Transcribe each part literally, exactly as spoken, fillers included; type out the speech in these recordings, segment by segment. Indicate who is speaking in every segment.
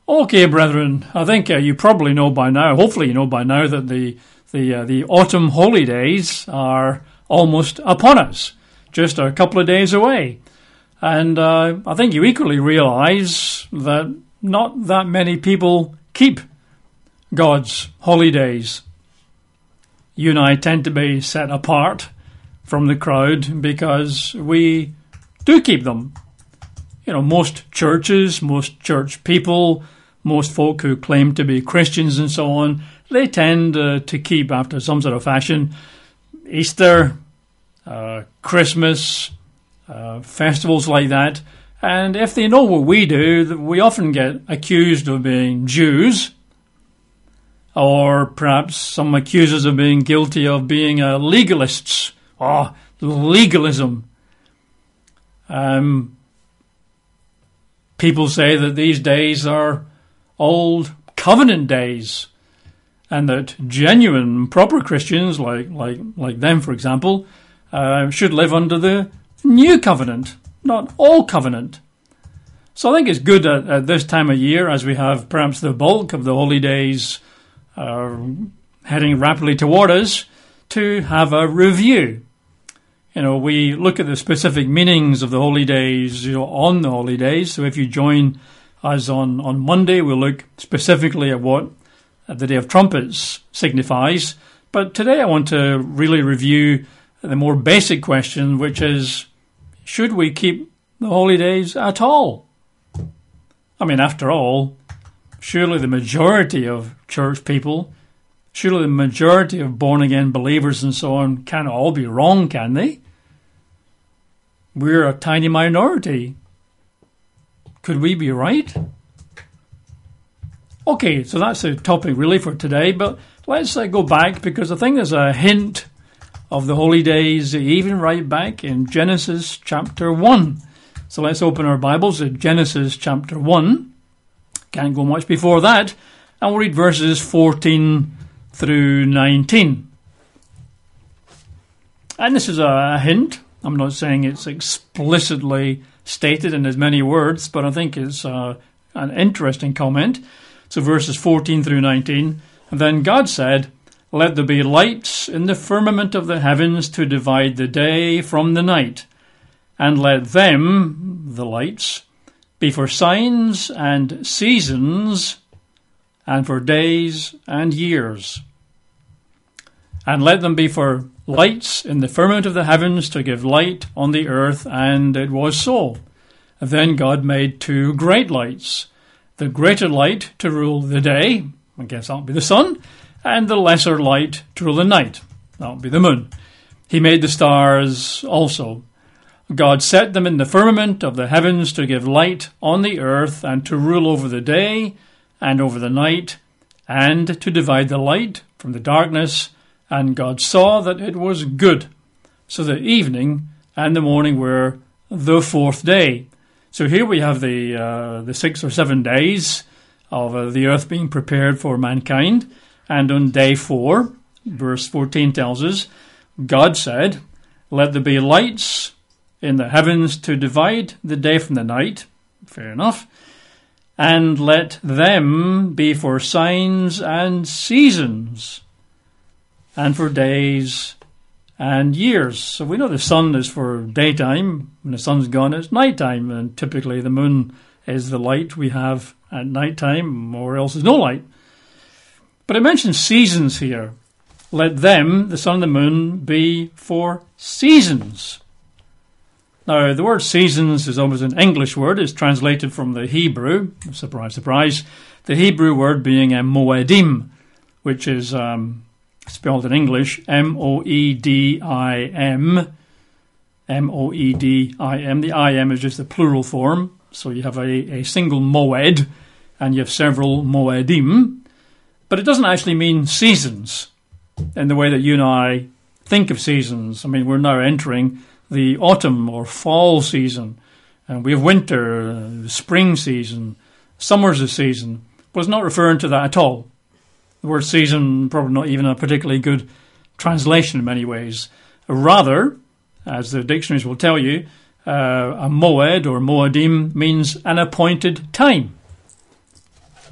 Speaker 1: Okay, brethren, I think uh, you probably know by now, hopefully you know by now, that the the uh, the autumn holy days are almost upon us, just a couple of days away. And uh, I think you equally realise that not that many people keep God's holy days. You and I tend to be set apart from the crowd because we do keep them. You know, most churches, most church people, most folk who claim to be Christians and so on, they tend uh, to keep, after some sort of fashion, Easter, uh, Christmas, uh, festivals like that. And if they know what we do, we often get accused of being Jews, or perhaps some accuse us of being guilty of being uh, legalists. Oh, legalism. Um... People say that these days are old covenant days, and that genuine, proper Christians, like like like them, for example, uh, should live under the new covenant, not old covenant. So I think it's good at, at this time of year, as we have perhaps the bulk of the holy days uh, heading rapidly toward us, to have a review. You know, we look at the specific meanings of the holy days, you know, on the holy days. So if you join us on, on Monday, we'll look specifically at what the Day of Trumpets signifies. But today I want to really review the more basic question, which is, should we keep the holy days at all? I mean, after all, surely the majority of church people, surely the majority of born-again believers and so on can't all be wrong, can they? We're a tiny minority. Could we be right? Okay, so that's the topic really for today, but let's uh, go back, because I think there's a hint of the holy days even right back in Genesis chapter one. So let's open our Bibles at Genesis chapter one. Can't go much before that. And we'll read verses fourteen through nineteen. And this is a hint. I'm not saying it's explicitly stated in as many words, but I think it's uh, an interesting comment. So verses fourteen through nineteen. And then God said, "Let there be lights in the firmament of the heavens to divide the day from the night, and let them," the lights, "be for signs and seasons, and for days and years. And let them be for lights in the firmament of the heavens to give light on the earth." And it was so. And then God made two great lights, the greater light to rule the day, I guess that'll be the sun, and the lesser light to rule the night, that'll be the moon. He made the stars also. God set them in the firmament of the heavens to give light on the earth, and to rule over the day and over the night, and to divide the light from the darkness. And God saw that it was good. So the evening and the morning were the fourth day. So here we have the uh, the six or seven days of uh, the earth being prepared for mankind. And on day four, verse fourteen tells us, God said, "Let there be lights in the heavens to divide the day from the night." Fair enough. "And let them be for signs and seasons, and for days and years." So we know the sun is for daytime. When the sun's gone, it's nighttime. And typically the moon is the light we have at nighttime, or else there's no light. But it mentions seasons here. Let them, the sun and the moon, be for seasons. Now, the word seasons is almost an English word. It's translated from the Hebrew. Surprise, surprise. The Hebrew word being a moedim, which is um, spelled in English M O E D I M. M O E D I M. The I M is just the plural form. So you have a, a single moed, and you have several moedim. But it doesn't actually mean seasons in the way that you and I think of seasons. I mean, we're now entering the autumn or fall season, and we have winter, uh, spring season, summer's a season. But it's not referring to that at all. The word season, probably not even a particularly good translation in many ways. Rather, as the dictionaries will tell you, uh, a moed or moedim means an appointed time.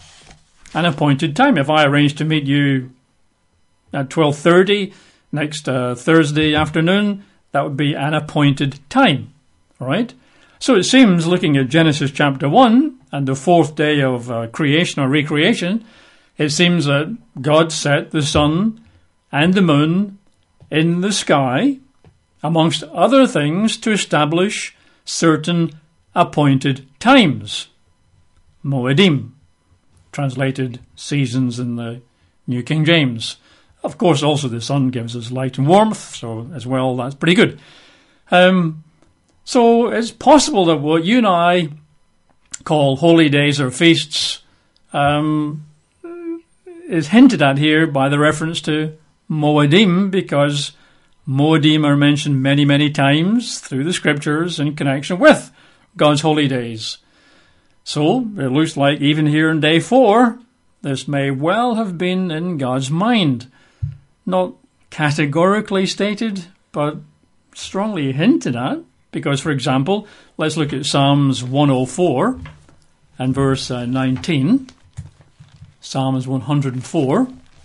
Speaker 1: an appointed time. If I arrange to meet you at twelve thirty next uh, Thursday afternoon, that would be an appointed time, all right? So it seems, looking at Genesis chapter one and the fourth day of uh, creation or recreation, it seems that God set the sun and the moon in the sky, amongst other things, to establish certain appointed times. Moedim, translated seasons in the New King James. Of course, also the sun gives us light and warmth, so as well, that's pretty good. Um, so it's possible that what you and I call holy days or feasts um, is hinted at here by the reference to Moedim, because Moedim are mentioned many, many times through the scriptures in connection with God's holy days. So it looks like even here in day four, this may well have been in God's mind. Not categorically stated, but strongly hinted at. Because, for example, let's look at Psalms one oh four and verse uh, nineteen. Psalms one oh four.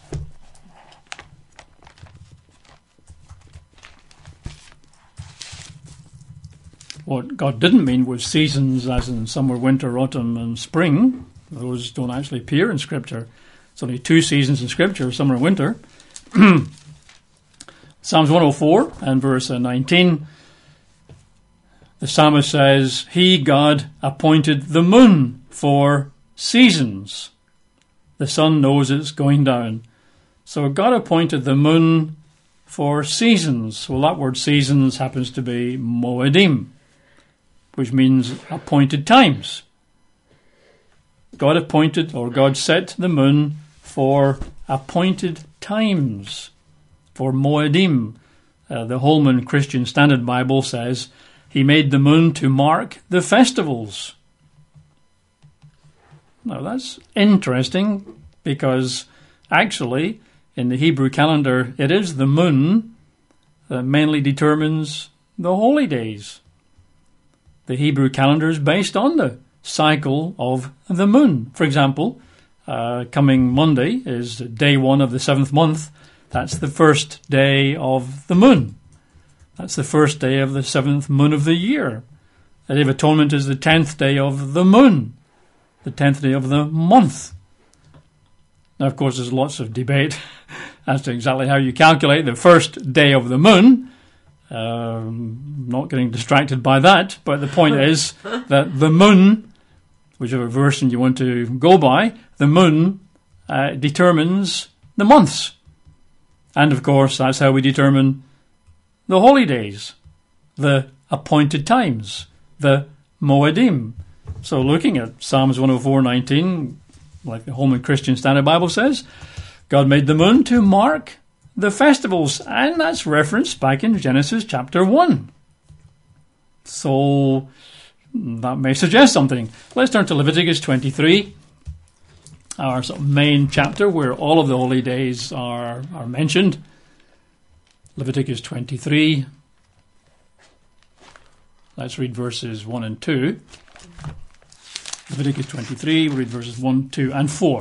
Speaker 1: What God didn't mean was seasons as in summer, winter, autumn and spring. Those don't actually appear in Scripture. It's only two seasons in Scripture, summer and winter. Psalms one oh four and verse nineteen, the psalmist says, He, God, appointed the moon for seasons. The sun knows it's going down. So God appointed the moon for seasons. Well, that word seasons happens to be Moedim, which means appointed times. God appointed, or God set the moon for appointed times, for Moedim. Uh, the Holman Christian Standard Bible says, He made the moon to mark the festivals. Now that's interesting, because actually in the Hebrew calendar it is the moon that mainly determines the holy days. The Hebrew calendar is based on the cycle of the moon. For example, uh, coming Monday is day one of the seventh month. That's the first day of the moon. That's the first day of the seventh moon of the year. The Day of Atonement is the tenth day of the moon, the tenth day of the month. Now, of course, there's lots of debate as to exactly how you calculate the first day of the moon. Um, not getting distracted by that, but the point is that the moon, whichever version you want to go by, the moon uh, determines the months. And, of course, that's how we determine the holy days, the appointed times, the Moedim. So looking at Psalms one oh four nineteen, like the Holman Christian Standard Bible says, God made the moon to mark the festivals, and that's referenced back in Genesis chapter one. So that may suggest something. Let's turn to Leviticus twenty-three, our sort of main chapter where all of the holy days are, are mentioned. Leviticus twenty-three. Let's read verses one and two. Leviticus twenty-three, we'll read verses one, two, and four.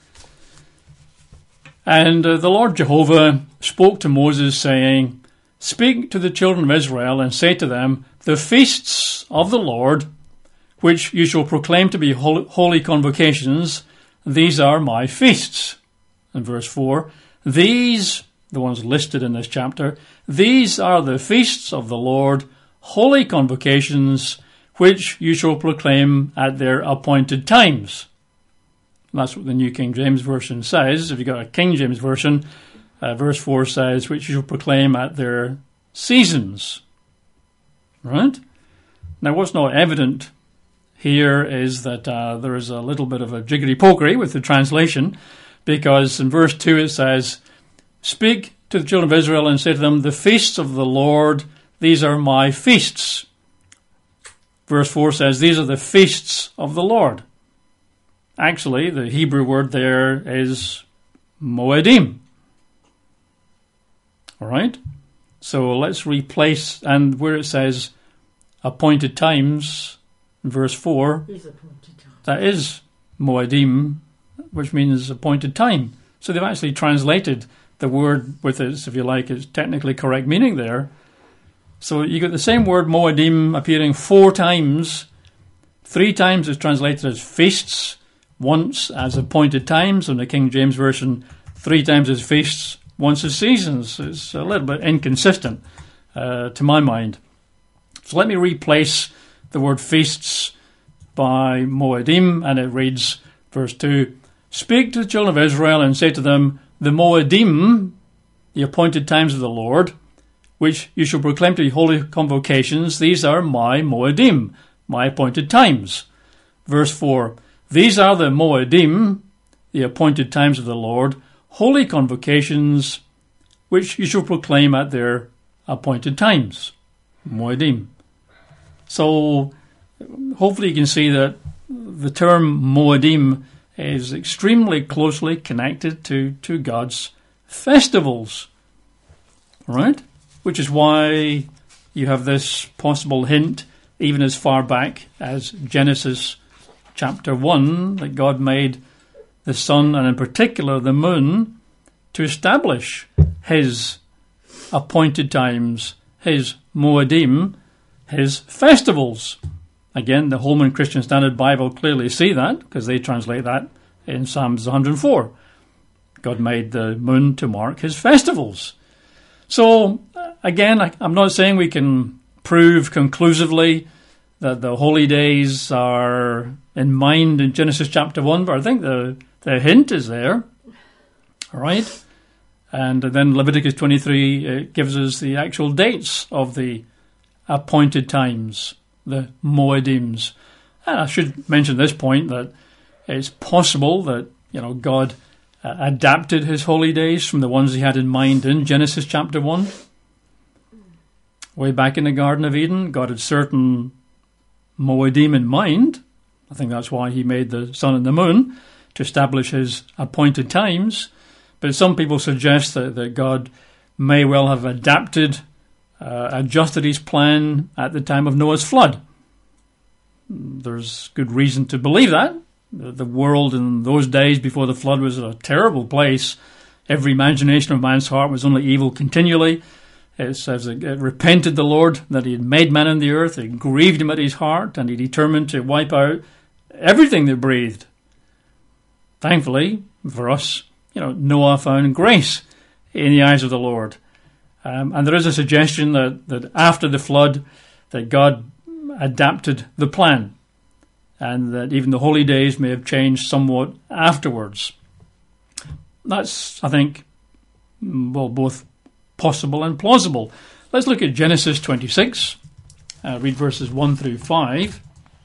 Speaker 1: And uh, the Lord Jehovah spoke to Moses, saying, Speak to the children of Israel, and say to them, The feasts of the Lord, which you shall proclaim to be holy convocations, these are my feasts. And verse four, These, the ones listed in this chapter, these are the feasts of the Lord, holy convocations, which you shall proclaim at their appointed times. That's what the New King James Version says. If you've got a King James Version, uh, verse four says, which you shall proclaim at their seasons. Right? Now, what's not evident here is that uh, there is a little bit of a jiggery-pokery with the translation, because in verse two it says, Speak to the children of Israel and say to them, The feasts of the Lord, these are my feasts. Verse four says, These are the feasts of the Lord. Actually, the Hebrew word there is Moedim. All right? So let's replace, and where it says appointed times, in verse four,
Speaker 2: Is appointed times.
Speaker 1: that is Moedim which means appointed time. So they've actually translated the word with its, if you like, its technically correct meaning there. So you got the same word Moedim appearing four times. Three times it's translated as feasts, once as appointed times in the King James Version, three times as feasts, once as seasons. It's a little bit inconsistent uh, to my mind. So let me replace the word feasts by Moedim, and it reads, verse two, "Speak to the children of Israel and say to them, the Moedim, the appointed times of the Lord, which you shall proclaim to be holy convocations, these are my Moedim, my appointed times." Verse four, "These are the Moedim, the appointed times of the Lord, holy convocations, which you shall proclaim at their appointed times." Moedim. So hopefully you can see that the term Moedim is extremely closely connected to, to God's festivals. Right? Which is why you have this possible hint even as far back as Genesis chapter one, that God made the sun and in particular the moon to establish his appointed times, his Moedim, his festivals. Again, the Holman Christian Standard Bible clearly see that, because they translate that in Psalms one hundred four. God made the moon to mark his festivals. So, again, I, I'm not saying we can prove conclusively that the holy days are in mind in Genesis chapter one, but I think the, the hint is there. All right? And then Leviticus twenty-three uh, gives us the actual dates of the appointed times, the Moedims. And I should mention at this point that it's possible that, you know, God uh, adapted his holy days from the ones he had in mind in Genesis chapter one. Way back in the Garden of Eden, God had certain Moedim in mind. I think that's why he made the sun and the moon, to establish his appointed times. But some people suggest that, that God may well have adapted, uh, adjusted his plan at the time of Noah's flood. There's good reason to believe that. The world in those days before the flood was a terrible place. Every imagination of man's heart was only evil continually. It says it repented the Lord that he had made man on the earth. It grieved him at his heart, and he determined to wipe out everything that breathed. Thankfully, for us, you know, Noah found grace in the eyes of the Lord. Um, and there is a suggestion that, that after the flood, that God adapted the plan, and that even the holy days may have changed somewhat afterwards. That's, I think, well, both possible and plausible. Let's look at Genesis twenty-six. Uh, read verses one through five.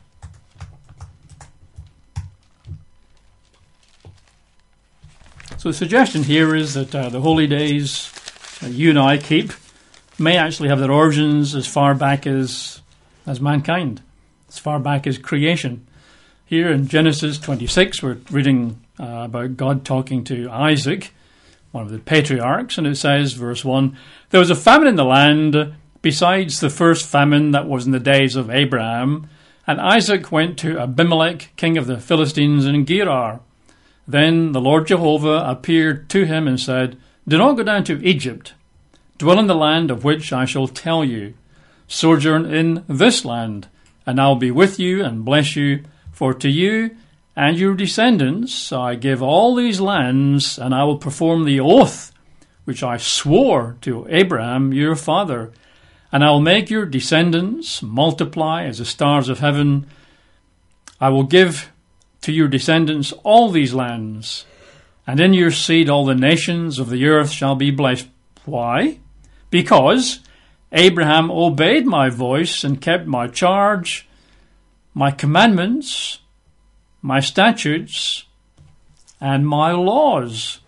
Speaker 1: So the suggestion here is that uh, the holy days that you and I keep may actually have their origins as far back as as mankind, as far back as creation. Here in Genesis twenty-six, we're reading uh, about God talking to Isaac, one of the patriarchs, and it says, verse one, "There was a famine in the land, besides the first famine that was in the days of Abraham, and Isaac went to Abimelech, king of the Philistines, in Gerar. Then the Lord Jehovah appeared to him and said, 'Do not go down to Egypt. Dwell in the land of which I shall tell you. Sojourn in this land, and I will be with you and bless you. For to you and your descendants I give all these lands, and I will perform the oath which I swore to Abraham your father. And I will make your descendants multiply as the stars of heaven. I will give to your descendants all these lands, and in your seed all the nations of the earth shall be blessed.' Why? Because Abraham obeyed my voice and kept my charge, my commandments, my statutes, and my laws."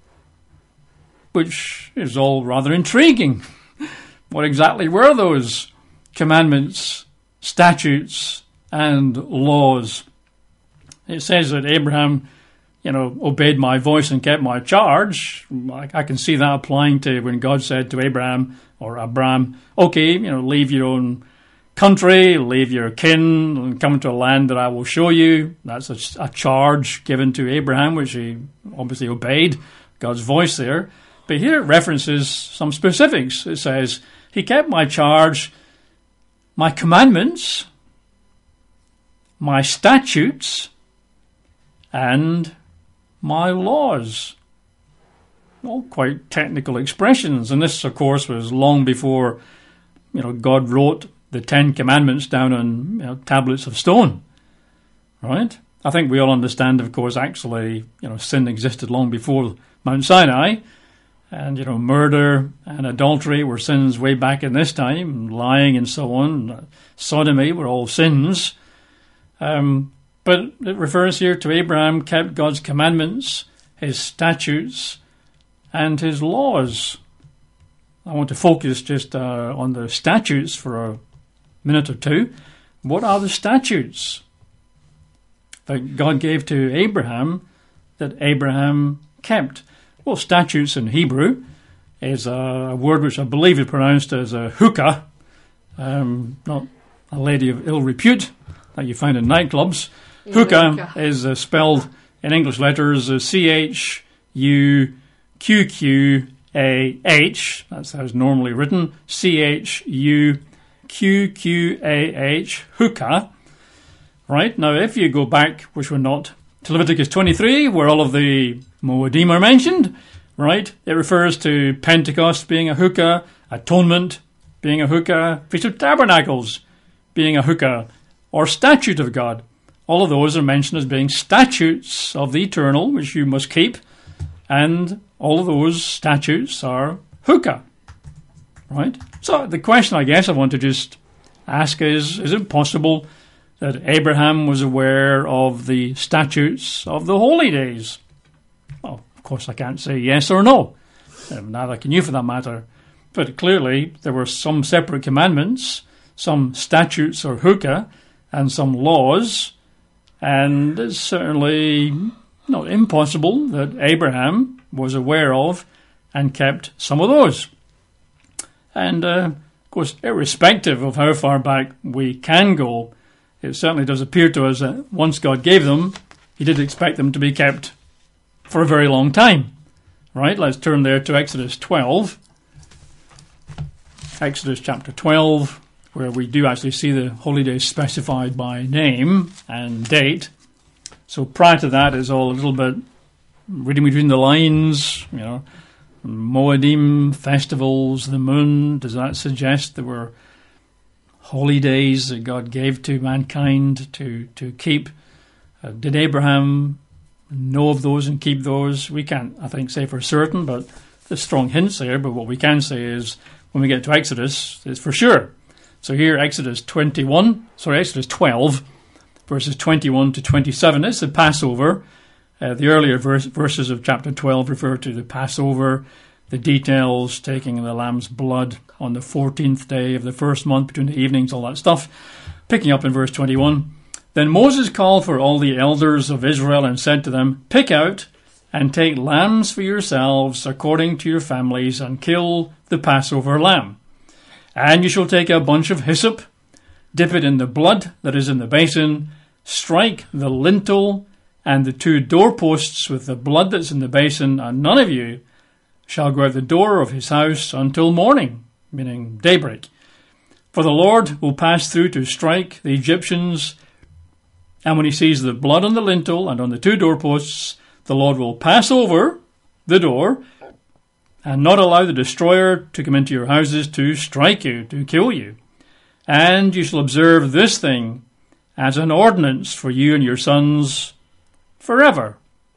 Speaker 1: Which is all rather intriguing. What exactly were those commandments, statutes, and laws? It says that Abraham, you know, obeyed my voice and kept my charge. I, I can see that applying to when God said to Abraham or Abraham, okay, you know, leave your own country, leave your kin, and come to a land that I will show you. That's a, a charge given to Abraham, which he obviously obeyed God's voice there. But here it references some specifics. It says, he kept my charge, my commandments, my statutes, and my laws. All quite technical expressions. And this, of course, was long before, you know, God wrote the Ten Commandments down on, you know, tablets of stone. Right? I think we all understand, of course, actually, you know, sin existed long before Mount Sinai. And, you know, murder and adultery were sins way back in this time. Lying and so on. Sodomy were all sins. Um, but it refers here to Abraham kept God's commandments, his statutes, and his laws. I want to focus just uh, on the statutes for a minute or two. What are the statutes that God gave to Abraham that Abraham kept? Well, statutes in Hebrew is a word which I believe is pronounced as a hookah, um, not a lady of ill repute that you find in nightclubs. Yeah, hookah is uh, spelled in English letters as C H U Q Q A H. That's how it's normally written. C H U Q Q A H, hookah. Right, now if you go back, which we're not, to Leviticus twenty-three, where all of the Moedim are mentioned, right? It refers to Pentecost being a hookah, Atonement being a hookah, Feast of Tabernacles being a hookah, or statute of God. All of those are mentioned as being statutes of the eternal, which you must keep, and all of those statutes are hookah, right? So the question I guess I want to just ask is, is it possible that Abraham was aware of the statutes of the holy days? Well, of course I can't say yes or no. Neither can you for that matter. But clearly there were some separate commandments, some statutes or hookah, and some laws. And it's certainly not impossible that Abraham was aware of and kept some of those. And, uh, of course, irrespective of how far back we can go, it certainly does appear to us that once God gave them, he did expect them to be kept for a very long time. Right, let's turn there to Exodus twelve. Exodus chapter twelve, where we do actually see the holy days specified by name and date. So prior to that is all a little bit reading between the lines, you know, Moedim, festivals, the moon. Does that suggest there were holy days that God gave to mankind to, to keep? Uh, did Abraham know of those and keep those? We can't, I think, say for certain, but there's strong hints there. But what we can say is when we get to Exodus, it's for sure. So here, Exodus twenty-one, sorry, Exodus twelve, verses twenty-one to twenty-seven. It's the Passover. Uh, the earlier verse, verses of chapter twelve refer to the Passover, the details, taking the lamb's blood on the fourteenth day of the first month between the evenings, all that stuff. Picking up in verse twenty-one. Then Moses called for all the elders of Israel and said to them, pick out and take lambs for yourselves according to your families and kill the Passover lamb. And you shall take a bunch of hyssop, dip it in the blood that is in the basin, strike the lintel and the two doorposts with the blood that's in the basin, and none of you shall go out the door of his house until morning, meaning daybreak. For the Lord will pass through to strike the Egyptians, and when he sees the blood on the lintel and on the two doorposts, the Lord will pass over the door and not allow the destroyer to come into your houses to strike you, to kill you. And you shall observe this thing as an ordinance for you and your sons forever.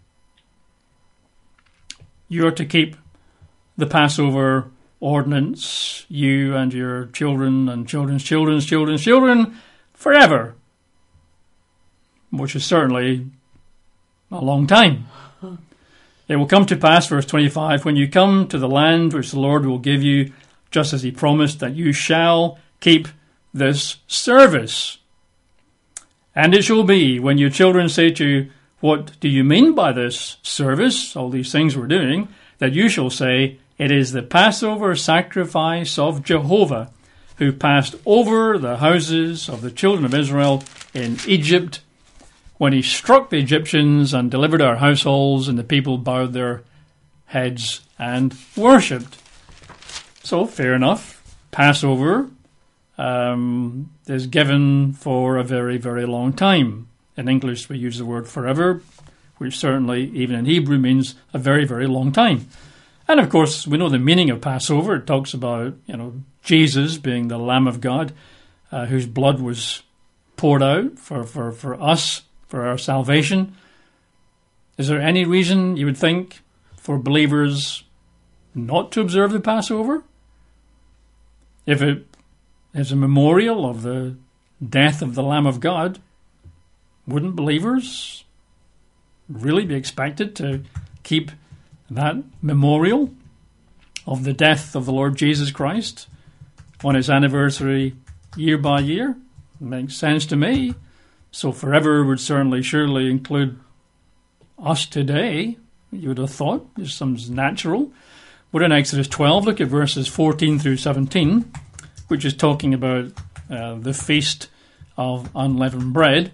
Speaker 1: You are to keep the Passover ordinance, you and your children and children's children's children's children, forever. Which is certainly a long time. It will come to pass, verse twenty-five, when you come to the land which the Lord will give you, just as he promised, that you shall keep this service. And it shall be, when your children say to you, what do you mean by this service, all these things we're doing, that you shall say, it is the Passover sacrifice of Jehovah, who passed over the houses of the children of Israel in Egypt, when he struck the Egyptians and delivered our households, and the people bowed their heads and worshipped. So, fair enough. Passover um, is given for a very, very long time. In English, we use the word forever, which certainly, even in Hebrew, means a very, very long time. And, of course, we know the meaning of Passover. It talks about, you know, Jesus being the Lamb of God, uh, whose blood was poured out for, for, for us, for our salvation. Is there any reason, you would think, for believers not to observe the Passover? If it is a memorial of the death of the Lamb of God, wouldn't believers really be expected to keep that memorial of the death of the Lord Jesus Christ on its anniversary year by year? Makes sense to me. So forever would certainly, surely include us today, you would have thought. This seems natural. We're in Exodus twelve. Look at verses fourteen through seventeen, which is talking about uh, the feast of unleavened bread.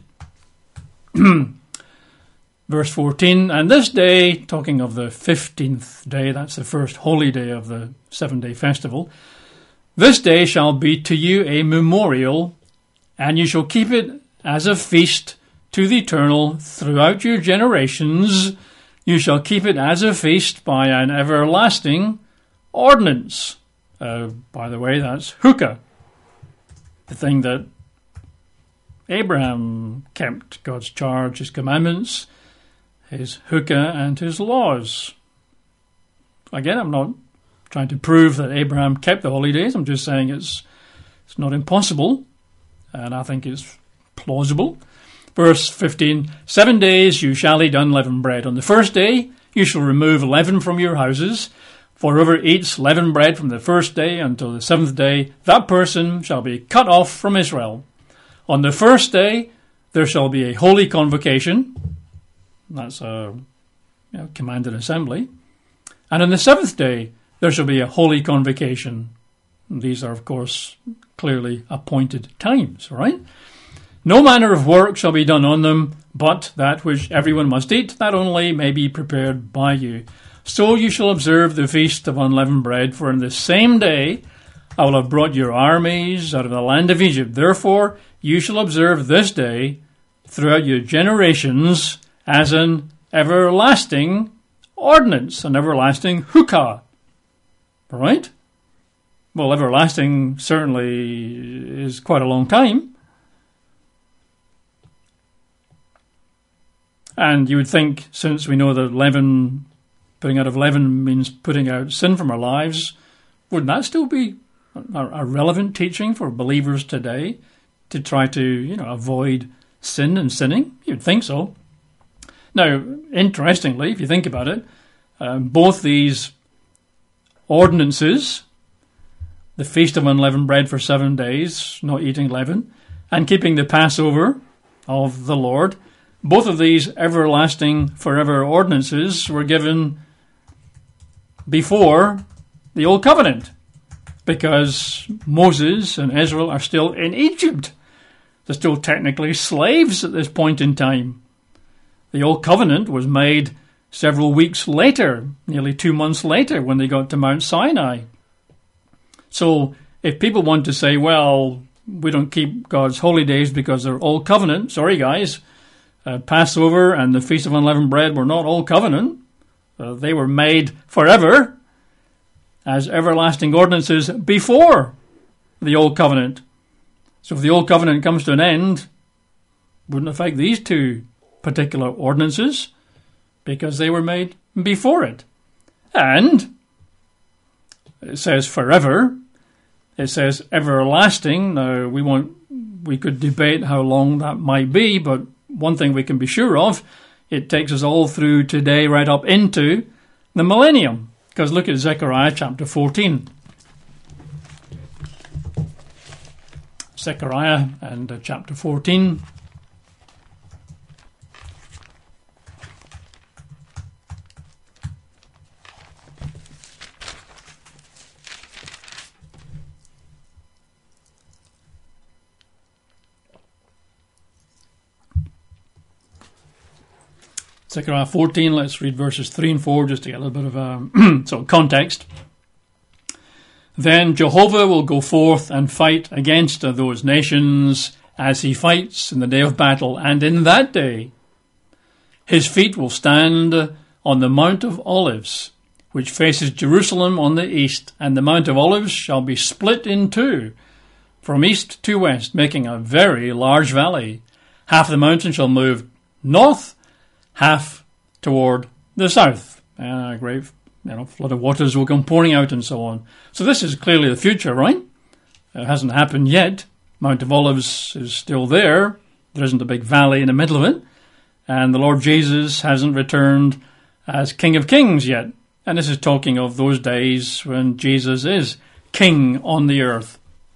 Speaker 1: Verse fourteen, and this day, talking of the fifteenth day, that's the first holy day of the seven-day festival, this day shall be to you a memorial, and you shall keep it as a feast to the Eternal throughout your generations. You shall keep it as a feast by an everlasting ordinance. Uh, by the way, that's hookah, the thing that Abraham kept, God's charge, his commandments, his hookah and his laws. Again, I'm not trying to prove that Abraham kept the holy days. I'm just saying it's it's not impossible, and I think it's plausible. Verse fifteen, seven days you shall eat unleavened bread. On the first day you shall remove leaven from your houses. For whoever eats leavened bread from the first day until the seventh day, that person shall be cut off from Israel. On the first day there shall be a holy convocation. That's a you know, commanded assembly. And on the seventh day there shall be a holy convocation. These are, of course, clearly appointed times, right? No manner of work shall be done on them, but that which everyone must eat, that only may be prepared by you. So you shall observe the feast of unleavened bread, for in the same day I will have brought your armies out of the land of Egypt. Therefore you shall observe this day throughout your generations as an everlasting ordinance, an everlasting hookah. Right? Well, everlasting certainly is quite a long time. And you would think, since we know that leaven, putting out of leaven means putting out sin from our lives, wouldn't that still be a, a relevant teaching for believers today to try to, you know, avoid sin and sinning? You'd think so. Now, interestingly, if you think about it, um, both these ordinances, the Feast of Unleavened Bread for seven days, not eating leaven, and keeping the Passover of the Lord, both of these everlasting forever ordinances were given before the Old Covenant, because Moses and Israel are still in Egypt. They're still technically slaves at this point in time. The Old Covenant was made several weeks later, nearly two months later, when they got to Mount Sinai. So if people want to say, well, we don't keep God's holy days because they're Old Covenant, sorry guys, uh, Passover and the Feast of Unleavened Bread were not Old Covenant. Uh, they were made forever as everlasting ordinances before the Old Covenant. So if the Old Covenant comes to an end, wouldn't affect these two particular ordinances, because they were made before it. And it says forever. It says everlasting. Now, we won't, we could debate how long that might be, but one thing we can be sure of, it takes us all through today right up into the millennium. Because look at Zechariah chapter fourteen. Zechariah and uh, chapter fourteen. Zechariah fourteen, let's read verses three and four just to get a little bit of a sort of context. Then Jehovah will go forth and fight against those nations as he fights in the day of battle, and in that day his feet will stand on the Mount of Olives, which faces Jerusalem on the east, and the Mount of Olives shall be split in two, from east to west, making a very large valley. Half the mountain shall move north, half toward the south. And a great, you know, flood of waters will come pouring out and so on. So this is clearly the future, right? It hasn't happened yet. Mount of Olives is still there. There isn't a big valley in the middle of it. And the Lord Jesus hasn't returned as King of Kings yet. And this is talking of those days when Jesus is King on the earth.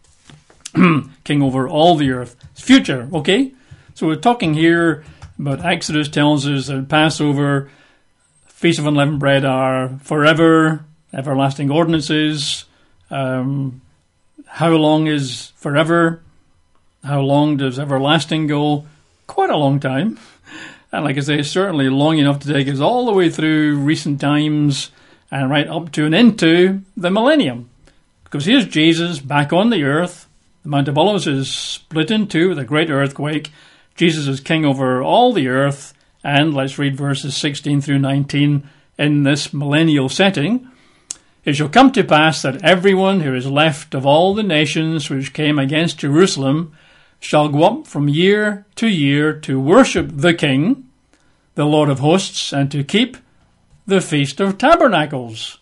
Speaker 1: King over all the earth. It's future, okay? So we're talking here about Exodus tells us that Passover, Feast of Unleavened Bread are forever, everlasting ordinances. Um, how long is forever? How long does everlasting go? Quite a long time. And like I say, certainly long enough to take us all the way through recent times and right up to and into the millennium. Because here's Jesus back on the earth. The Mount of Olives is split in two with a great earthquake. Jesus is king over all the earth. And let's read verses sixteen through nineteen in this millennial setting. It shall come to pass that everyone who is left of all the nations which came against Jerusalem shall go up from year to year to worship the King, the Lord of hosts, and to keep the Feast of Tabernacles.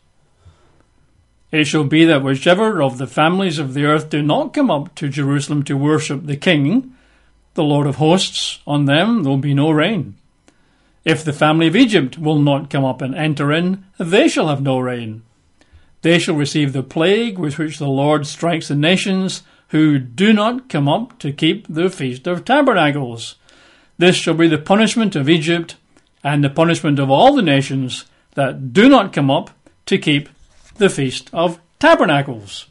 Speaker 1: It shall be that whichever of the families of the earth do not come up to Jerusalem to worship the King, the Lord of hosts, on them there will be no rain. If the family of Egypt will not come up and enter in, they shall have no rain. They shall receive the plague with which the Lord strikes the nations who do not come up to keep the Feast of Tabernacles. This shall be the punishment of Egypt and the punishment of all the nations that do not come up to keep the Feast of Tabernacles.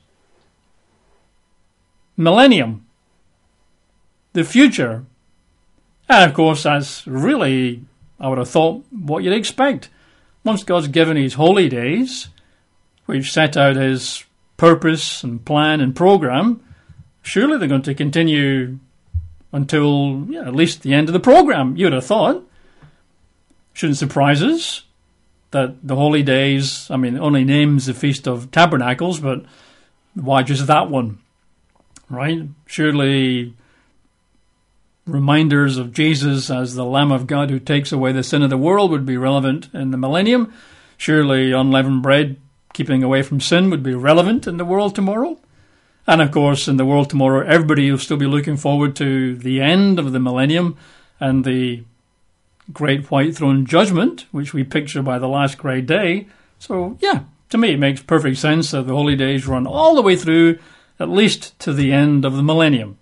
Speaker 1: Millennium. The future. And of course that's really, I would have thought, what you'd expect. Once God's given his holy days, which set out his purpose and plan and program, surely they're going to continue until yeah, at least the end of the program, you would have thought. Shouldn't surprise us that the holy days, I mean, it only names the Feast of Tabernacles, but why just that one? Right? Surely reminders of Jesus as the Lamb of God who takes away the sin of the world would be relevant in the millennium. Surely unleavened bread, keeping away from sin, would be relevant in the world tomorrow. And of course, in the world tomorrow, everybody will still be looking forward to the end of the millennium and the great white throne judgment, which we picture by the last great day. So, yeah, to me it makes perfect sense that the holy days run all the way through, at least to the end of the millennium.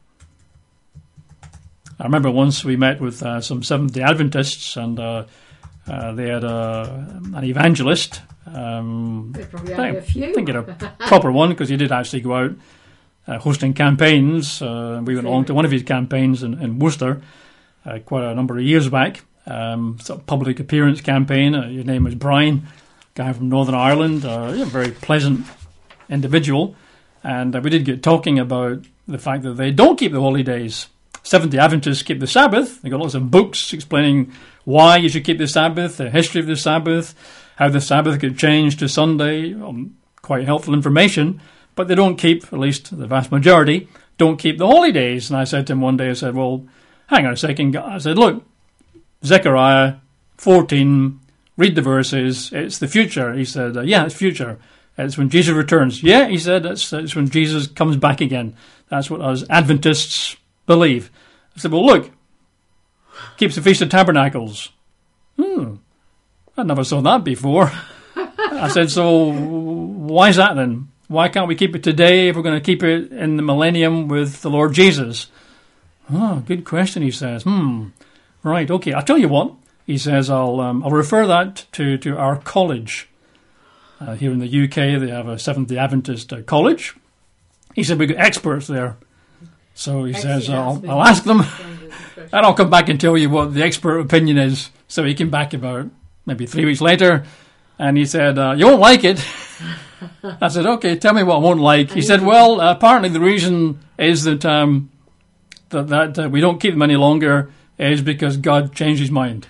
Speaker 1: I remember once we met with uh, some Seventh-day Adventists, and uh, uh, they had uh, an evangelist. Um,
Speaker 2: they probably had a few.
Speaker 1: I think a proper one, because he did actually go out uh, hosting campaigns. Uh, we went along to one of his campaigns in, in Worcester uh, quite a number of years back. Um, sort of public appearance campaign. Uh, his name was Brian, guy from Northern Ireland, uh, a very pleasant individual. And uh, we did get talking about the fact that they don't keep the holy days. Seventh-day Adventists keep the Sabbath. They've got lots of books explaining why you should keep the Sabbath, the history of the Sabbath, how the Sabbath could change to Sunday. Um, quite helpful information. But they don't keep, at least the vast majority, don't keep the holy days. And I said to him one day, I said, well, hang on a second. I said, look, Zechariah fourteen, read the verses. It's the future. He said, uh, yeah, it's future. It's when Jesus returns. Yeah, he said, it's, it's when Jesus comes back again. That's what us Adventists believe. I said, well, look, keeps the Feast of Tabernacles. Hmm, I never saw that before. I said, so why is that then? Why can't we keep it today if we're going to keep it in the millennium with the Lord Jesus? Oh, good question, he says. Hmm, right, okay, I'll tell you what. He says, I'll um, I'll refer that to, to our college. Uh, here in the U K, they have a Seventh-day Adventist uh, college. He said, we've got experts there. So he
Speaker 2: Actually,
Speaker 1: says,
Speaker 2: that's
Speaker 1: I'll,
Speaker 2: been
Speaker 1: I'll ask them,
Speaker 2: under discussion.
Speaker 1: and I'll come back and tell you what the expert opinion is. So he came back about maybe three weeks later, and he said, uh, you won't like it. I said, okay, tell me what I won't like. He said, well, uh, apparently the reason is that um, that, that uh, we don't keep them any longer is because God changed his mind.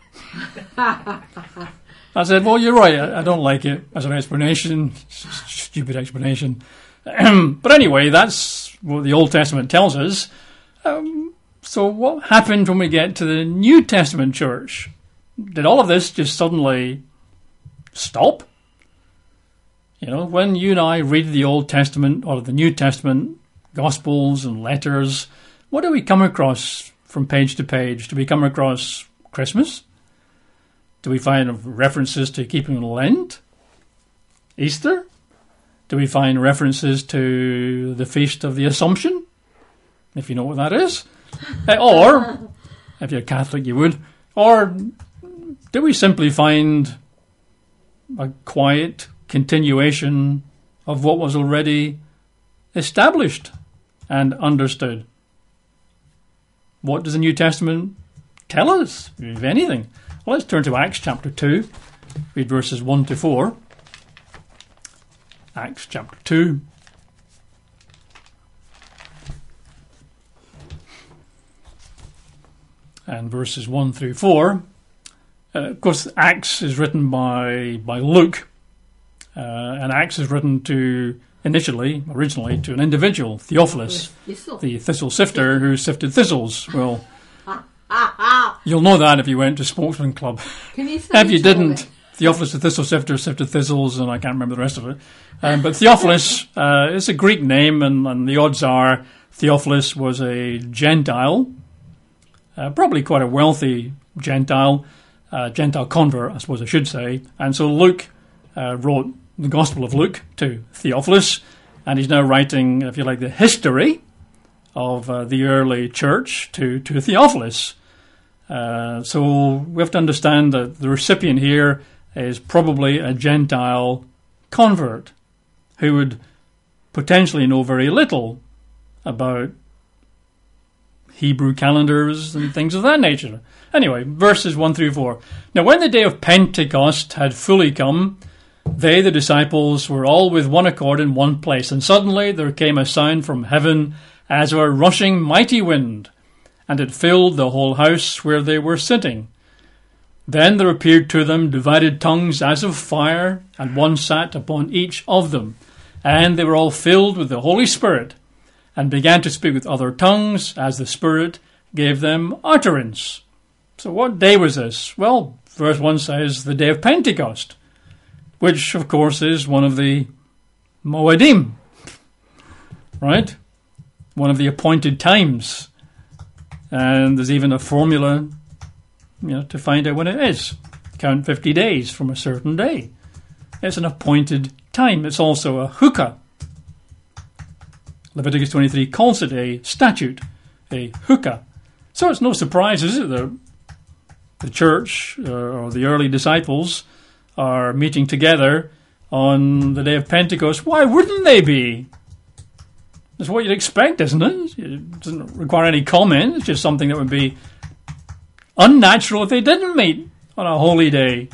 Speaker 1: I said, well, you're right, I, I don't like it as an explanation. S- stupid explanation. But anyway, that's what the Old Testament tells us. Um, so what happened when we get to the New Testament church? Did all of this just suddenly stop? You know, when you and I read the Old Testament or the New Testament, Gospels and letters, what do we come across from page to page? Do we come across Christmas? Do we find references to keeping Lent? Easter? Do we find references to the Feast of the Assumption? If you know what that is. Or, if you're Catholic, you would. Or do we simply find a quiet continuation of what was already established and understood? What does the New Testament tell us, if anything? Well, let's turn to Acts chapter two, read verses one to four. Acts chapter two. And verses one through four. Uh, of course, Acts is written by, by Luke. Uh, and Acts is written to, initially, originally, to an individual, Theophilus, the thistle sifter who sifted thistles. Well, you'll know that if you went to Sportsman Club.
Speaker 2: Can you say
Speaker 1: If you didn't,
Speaker 2: it?
Speaker 1: Theophilus the thistle sifter sifted thistles, and I can't remember the rest of it. Um, but Theophilus uh, is a Greek name, and, and the odds are Theophilus was a Gentile, uh, probably quite a wealthy Gentile, uh, Gentile convert, I suppose I should say. And so Luke uh, wrote the Gospel of Luke to Theophilus, and he's now writing, if you like, the history of uh, the early church to, to Theophilus. Uh, so we have to understand that the recipient here is probably a Gentile convert who would potentially know very little about Hebrew calendars and things of that nature. Anyway, verses one through four. Now when the day of Pentecost had fully come, they, the disciples, were all with one accord in one place, and suddenly there came a sound from heaven as of a rushing mighty wind, and it filled the whole house where they were sitting. Then there appeared to them divided tongues as of fire, and one sat upon each of them. And they were all filled with the Holy Spirit, and began to speak with other tongues as the Spirit gave them utterance. So what day was this? Well, verse one says the day of Pentecost, which of course is one of the Moedim, right? One of the appointed times. And there's even a formula, you know, to find out when it is. Count fifty days from a certain day. It's an appointed time. It's also a hookah. Leviticus twenty-three calls it a statute, a hookah. So it's no surprise, is it, that the church uh, or the early disciples are meeting together on the day of Pentecost. Why wouldn't they be? That's what you'd expect, isn't it? It doesn't require any comment. It's just something that would be unnatural if they didn't meet on a holy day.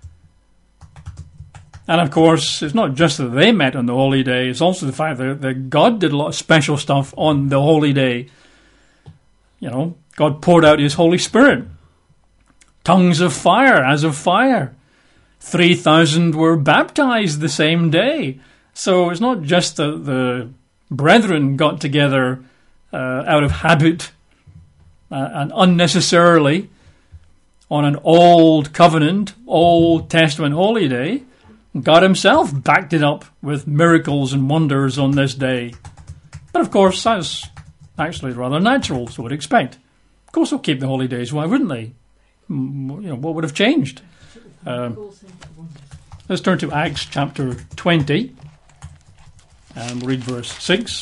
Speaker 1: And of course, it's not just that they met on the holy day, it's also the fact that, that God did a lot of special stuff on the holy day. You know, God poured out his Holy Spirit. Tongues of fire, as of fire. three thousand were baptized the same day. So it's not just that the brethren got together uh, out of habit uh, and unnecessarily on an old covenant, Old Testament holy day. God himself backed it up with miracles and wonders on this day. But of course, that's actually rather natural, so we'd expect. Of course they'll keep the holy days, why wouldn't they? You know, what would have changed? Um, let's turn to Acts chapter twenty and read verse six.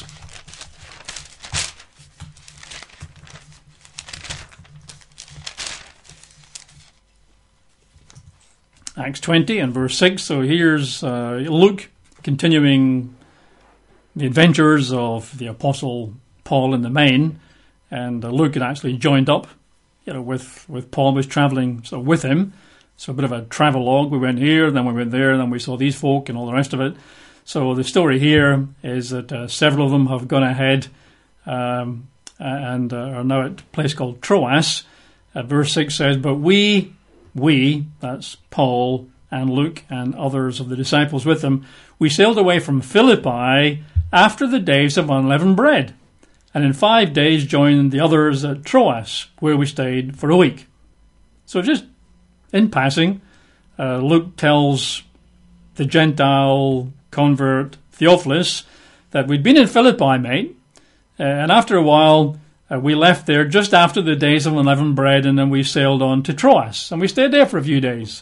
Speaker 1: Acts twenty and verse six. So here's uh, Luke continuing the adventures of the Apostle Paul in the main, and uh, Luke had actually joined up, you know, with, with Paul, was travelling sort of with him. So a bit of a travelogue. We went here, then we went there, and then we saw these folk and all the rest of it. So the story here is that uh, several of them have gone ahead um, and uh, are now at a place called Troas. Uh, verse six says, but we, we, that's Paul and Luke and others of the disciples with them, we sailed away from Philippi after the days of unleavened bread, and in five days joined the others at Troas, where we stayed for a week. So just in passing, uh, Luke tells the Gentile convert Theophilus that we'd been in Philippi, mate, uh, and after a while uh, we left there just after the days of unleavened bread, and then we sailed on to Troas, and we stayed there for a few days.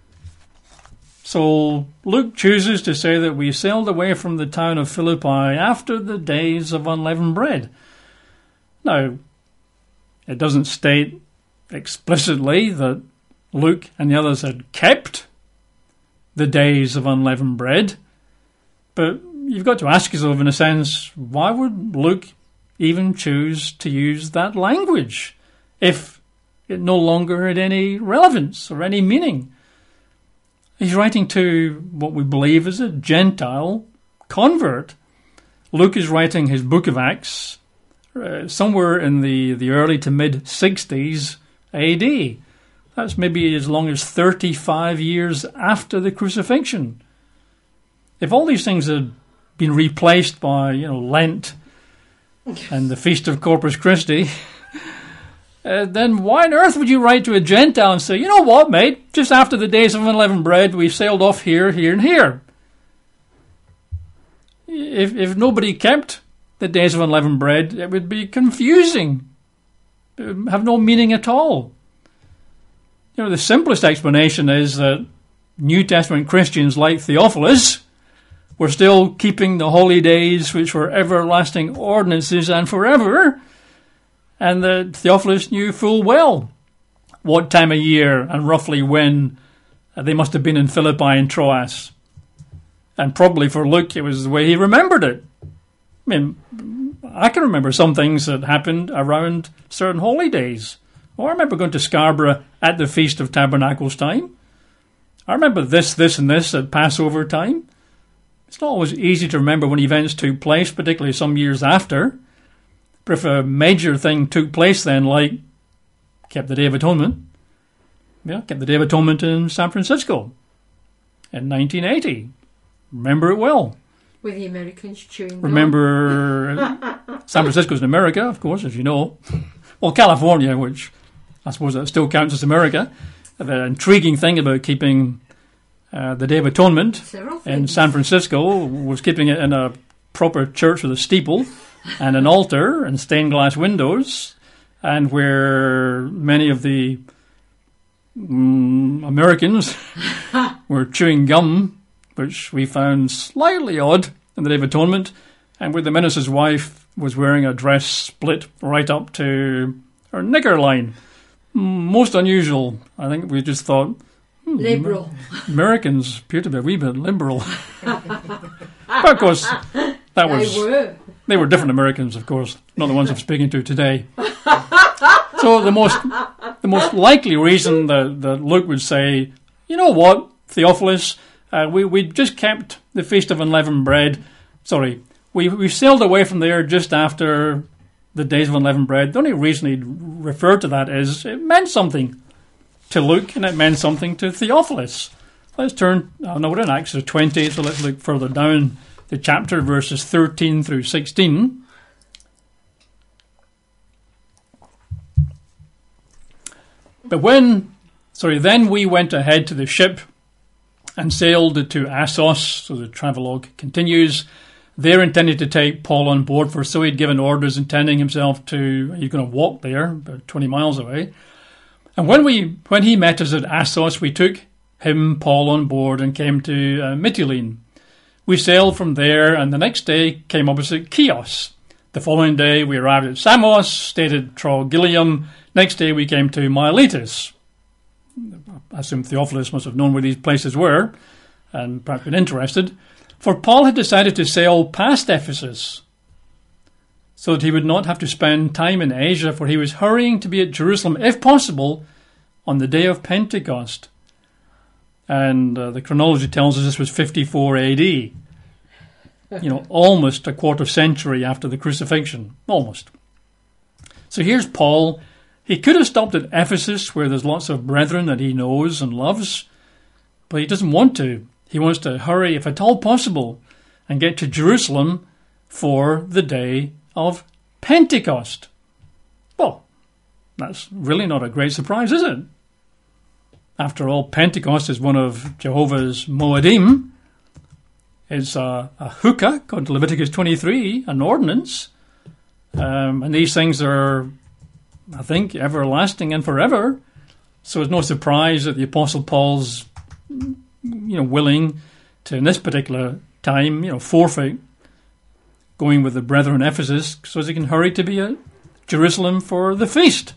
Speaker 1: So Luke chooses to say that we sailed away from the town of Philippi after the days of unleavened bread. Now, it doesn't state explicitly that Luke and the others had kept the days of unleavened bread, but you've got to ask yourself, in a sense, why would Luke even choose to use that language if it no longer had any relevance or any meaning? He's writing to what we believe is a Gentile convert. Luke is writing his book of Acts uh, somewhere in the, the early to mid-sixties A D. That's maybe as long as thirty-five years after the crucifixion. If all these things had been replaced by, you know, Lent and the Feast of Corpus Christi, uh, then why on earth would you write to a Gentile and say, you know what, mate, just after the days of unleavened bread, we sailed off here, here, and here? If, if nobody kept the days of unleavened bread, it would be confusing. It would have no meaning at all. You know, the simplest explanation is that New Testament Christians like Theophilus were still keeping the holy days, which were everlasting ordinances and forever, and that Theophilus knew full well what time of year and roughly when they must have been in Philippi and Troas. And probably for Luke, it was the way he remembered it. I mean, I can remember some things that happened around certain holy days. Oh, I remember going to Scarborough at the Feast of Tabernacles time. I remember this, this, and this at Passover time. It's not always easy to remember when events took place, particularly some years after. But if a major thing took place then, like kept the Day of Atonement, yeah, kept the Day of Atonement in San Francisco in nineteen eighty. Remember it well.
Speaker 2: With the Americans chewing
Speaker 1: Remember, San Francisco's in America, of course, as you know. Well, California, which I suppose that still counts as America. The intriguing thing about keeping uh, the Day of Atonement in San Francisco was keeping it in a proper church with a steeple and an altar and stained glass windows, and where many of the um, Americans were chewing gum, which we found slightly odd in the Day of Atonement, and where the minister's wife was wearing a dress split right up to her knicker line. Most unusual. I think we just thought, hmm,
Speaker 2: liberal.
Speaker 1: Americans appear to be a wee bit liberal. But of course, that was
Speaker 2: they were.
Speaker 1: They were different Americans, of course, not the ones I'm speaking to today. So the most the most likely reason that, that Luke would say, you know what, Theophilus, uh, we we just kept the Feast of Unleavened Bread. Sorry, we we sailed away from there just after the days of unleavened bread. The only reason he'd refer to that is it meant something to Luke and it meant something to Theophilus. Let's turn, oh no, we're in Acts twenty, so let's look further down the chapter, verses thirteen through sixteen. But when, sorry, then we went ahead to the ship and sailed to Assos, so the travelogue continues. They're intending to take Paul on board, for so he'd given orders intending himself to, he's going to walk there, about twenty miles away. And when we, when he met us at Assos, we took him, Paul, on board and came to uh, Mytilene. We sailed from there, and the next day came opposite Chios. The following day we arrived at Samos, stayed at Trogyllium. Next day we came to Miletus. I assume Theophilus must have known where these places were, and perhaps been interested. For Paul had decided to sail past Ephesus. so that he would not have to spend time in Asia, for he was hurrying to be at Jerusalem, if possible, on the day of Pentecost. And uh, the chronology tells us this was fifty-four A D, you know, almost a quarter century after the crucifixion, almost. So here's Paul. He could have stopped at Ephesus, where there's lots of brethren that he knows and loves, but he doesn't want to. He wants to hurry, if at all possible, and get to Jerusalem for the day of Pentecost. Well, that's really not a great surprise, is it? After all, Pentecost is one of Jehovah's Moedim. It's a, a hookah, according to Leviticus twenty-three, an ordinance. Um, and these things are, I think, everlasting and forever. So it's no surprise that the Apostle Paul's, you know, willing to, in this particular time, you know, forfeit going with the brethren in Ephesus so as he can hurry to be at Jerusalem for the feast.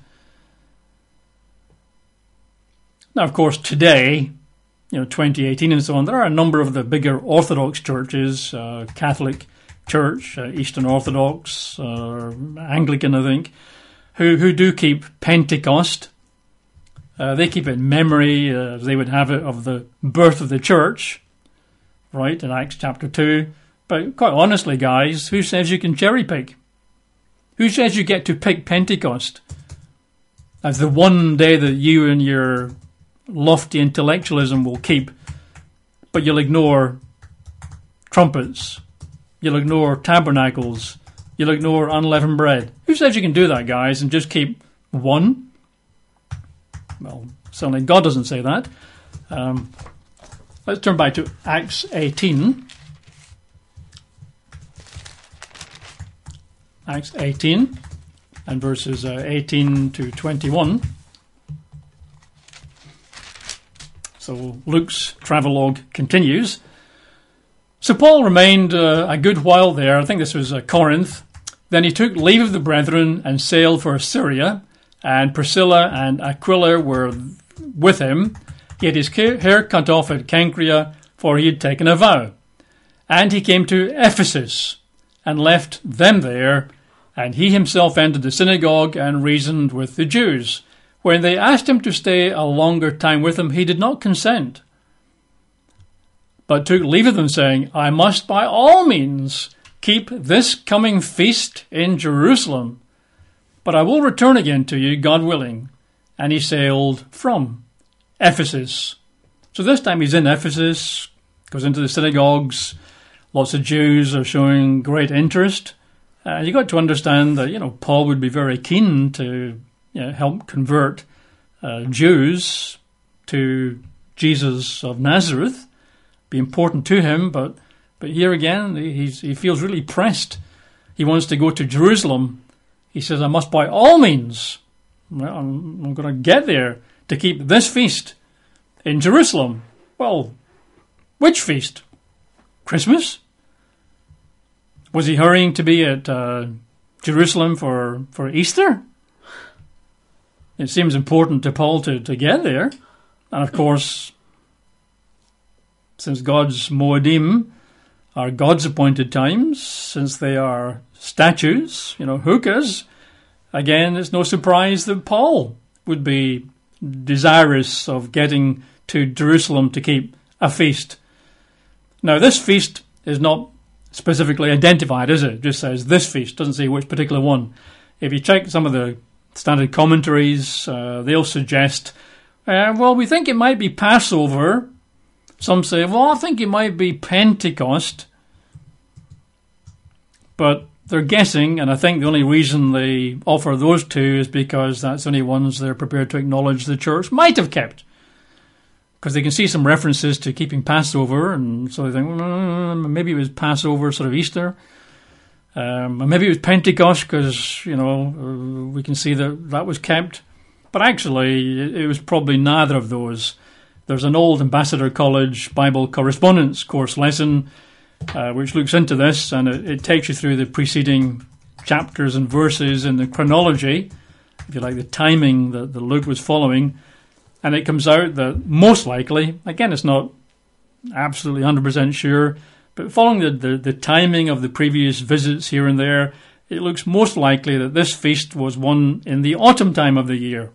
Speaker 1: Now, of course, today, you know, twenty eighteen and so on, there are a number of the bigger Orthodox churches, uh, Catholic Church, uh, Eastern Orthodox, uh, Anglican, I think, who, who do keep Pentecost. Uh, they keep it in memory, uh, as they would have it, of the birth of the church, right, in Acts chapter two. But quite honestly, guys, who says you can cherry pick? Who says you get to pick Pentecost as the one day that you and your lofty intellectualism will keep, but you'll ignore trumpets, you'll ignore tabernacles, you'll ignore unleavened bread? Who says you can do that, guys, and just keep one? Well, certainly God doesn't say that. Um, let's turn back to Acts eighteen. Acts eighteen and verses uh, eighteen to twenty-one. So Luke's travelogue continues. So Paul remained uh, a good while there. I think this was uh, Corinth. Then he took leave of the brethren and sailed for Syria, and Priscilla and Aquila were with him. He had his hair cut off at Cenchrea, for he had taken a vow. And he came to Ephesus and left them there, and he himself entered the synagogue and reasoned with the Jews. When they asked him to stay a longer time with them, he did not consent, but took leave of them, saying, I must by all means keep this coming feast in Jerusalem, but I will return again to you, God willing. And he sailed from Ephesus. So this time he's in Ephesus, goes into the synagogues. Lots of Jews are showing great interest. Uh, you got to understand that, you know, Paul would be very keen to, you know, help convert uh, Jews to Jesus of Nazareth. Be important to him, but but here again, he's, he feels really pressed. He wants to go to Jerusalem. He says, I must by all means, well, I'm, I'm going to get there to keep this feast in Jerusalem. Well, which feast? Christmas? Was he hurrying to be at uh, Jerusalem for, for Easter? It seems important to Paul to, to get there. And of course, since God's Moedim are God's appointed times, since they are statutes, you know, hookahs, again, it's no surprise that Paul would be desirous of getting to Jerusalem to keep a feast. Now, this feast is not specifically identified, is it? It just says this feast, doesn't say which particular one. If you check some of the standard commentaries, uh, they'll suggest, uh, well, we think it might be Passover. Some say, well, I think it might be Pentecost. But they're guessing, and I think the only reason they offer those two is because that's the only ones they're prepared to acknowledge the church might have kept. Because they can see some references to keeping Passover, and so they think, mm, maybe it was Passover, sort of Easter. Um, and maybe it was Pentecost, because, you know, uh, we can see that that was kept. But actually, it, it was probably neither of those. There's an old Ambassador College Bible correspondence course lesson uh, which looks into this, and it, it takes you through the preceding chapters and verses in the chronology, if you like, the timing that, that Luke was following. And it comes out that most likely, again, it's not absolutely one hundred percent sure, but following the, the, the timing of the previous visits here and there, it looks most likely that this feast was one in the autumn time of the year.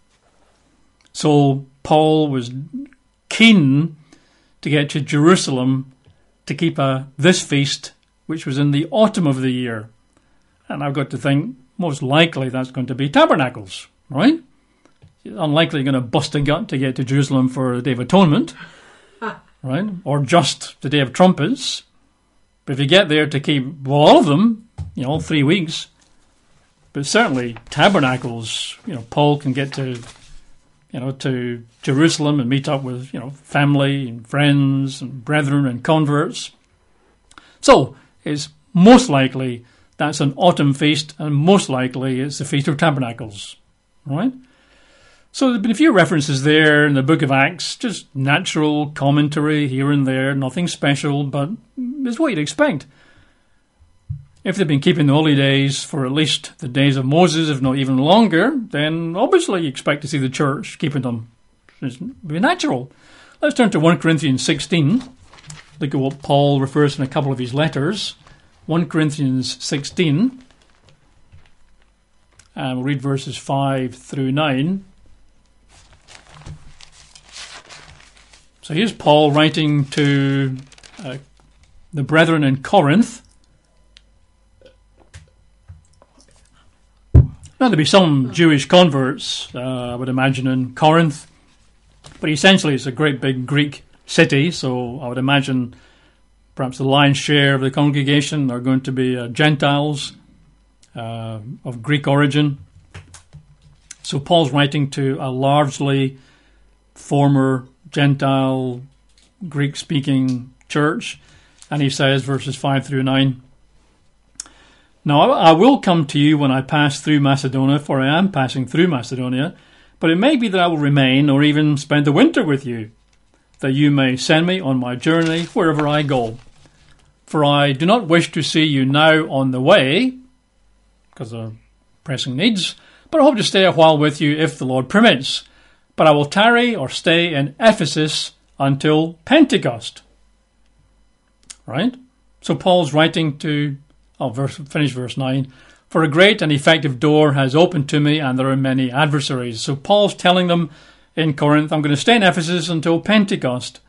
Speaker 1: So Paul was keen to get to Jerusalem to keep a, this feast, which was in the autumn of the year. And I've got to think, most likely that's going to be Tabernacles, right? It's unlikely you're going to bust a gut to get to Jerusalem for the Day of Atonement, right? Or just the Day of Trumpets. But if you get there to keep well, all of them, you know, three weeks, but certainly Tabernacles, you know, Paul can get to, you know, to Jerusalem and meet up with, you know, family and friends and brethren and converts. So it's most likely that's an autumn feast, and most likely it's the Feast of Tabernacles, right? So there have been a few references there in the book of Acts, just natural commentary here and there, nothing special, but it's what you'd expect. If they've been keeping the holy days for at least the days of Moses, if not even longer, then obviously you expect to see the church keeping them. It's be natural. Let's turn to First Corinthians sixteen. Look at what Paul refers to in a couple of his letters. First Corinthians sixteen. And we'll read verses five through nine. So here's Paul writing to uh, the brethren in Corinth. Now, there'll be some Jewish converts, uh, I would imagine, in Corinth. But essentially, it's a great big Greek city, so I would imagine perhaps the lion's share of the congregation are going to be uh, Gentiles uh, of Greek origin. So Paul's writing to a largely former Gentile, Greek-speaking church, and he says, verses five through nine, "Now I will come to you when I pass through Macedonia, for I am passing through Macedonia, but it may be that I will remain or even spend the winter with you, that you may send me on my journey wherever I go. For I do not wish to see you now on the way, because of pressing needs, but I hope to stay a while with you if the Lord permits. But I will tarry or stay in Ephesus until Pentecost." Right? So Paul's writing to, I'll verse, finish verse nine, "For a great and effective door has opened to me, and there are many adversaries." So Paul's telling them in Corinth, I'm going to stay in Ephesus until Pentecost.